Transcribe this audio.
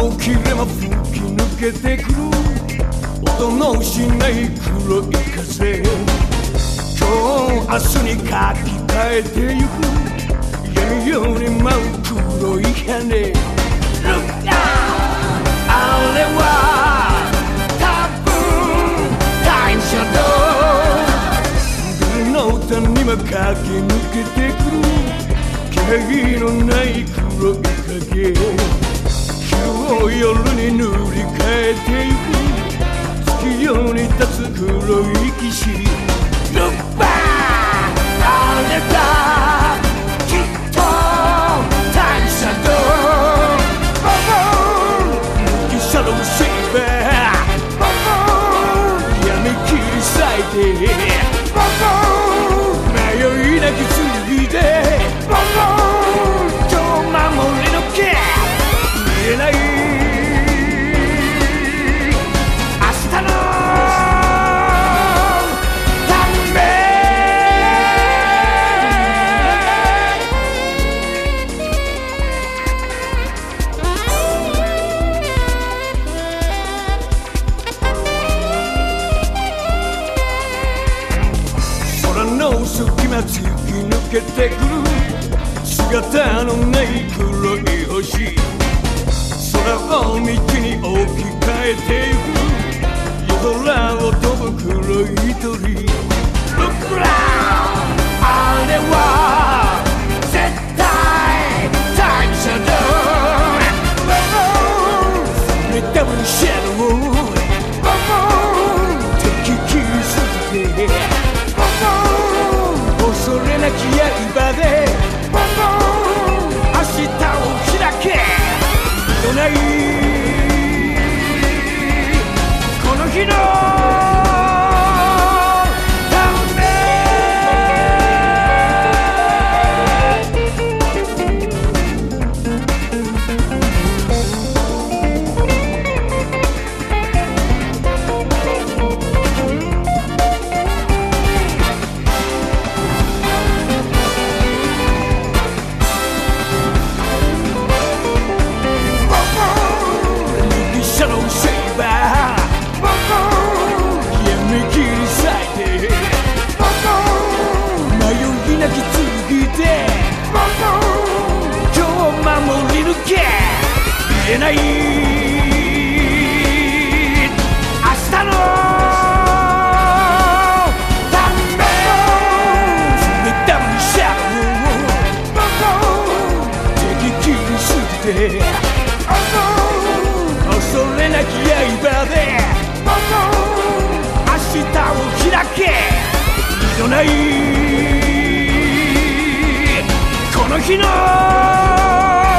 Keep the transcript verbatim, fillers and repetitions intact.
の切れ間吹き抜けてくる音のしない黒い風、今日明日に書き換えてゆく闇夜に舞う黒い羽。 Look down あれは多分タイムシャドウ、ビルの谷間駆け抜けてくる気配のない黒い影、日を夜に塗り替えてゆく月夜に立つ黒い騎士。 Look back あれだきっとタイムシャドウ、抜きシャドウセイバー、闇切り裂いて迷いなき剣で今日守りのけ見えない明日のため。空の隙間突き抜けてくる姿のない黒い星、空を道に置き換えてゆく夜空を飛ぶ黒い鳥。 Look around あれは絶対タイムシャドウ、冷たぶシャドウ敵切りすぎて恐れなき刃で明日を開け。どないこの日のため。言えない明日のため。冷たいシャドウ敵切りすぎて恐れなき刃で明日を開け。二度ないこの日の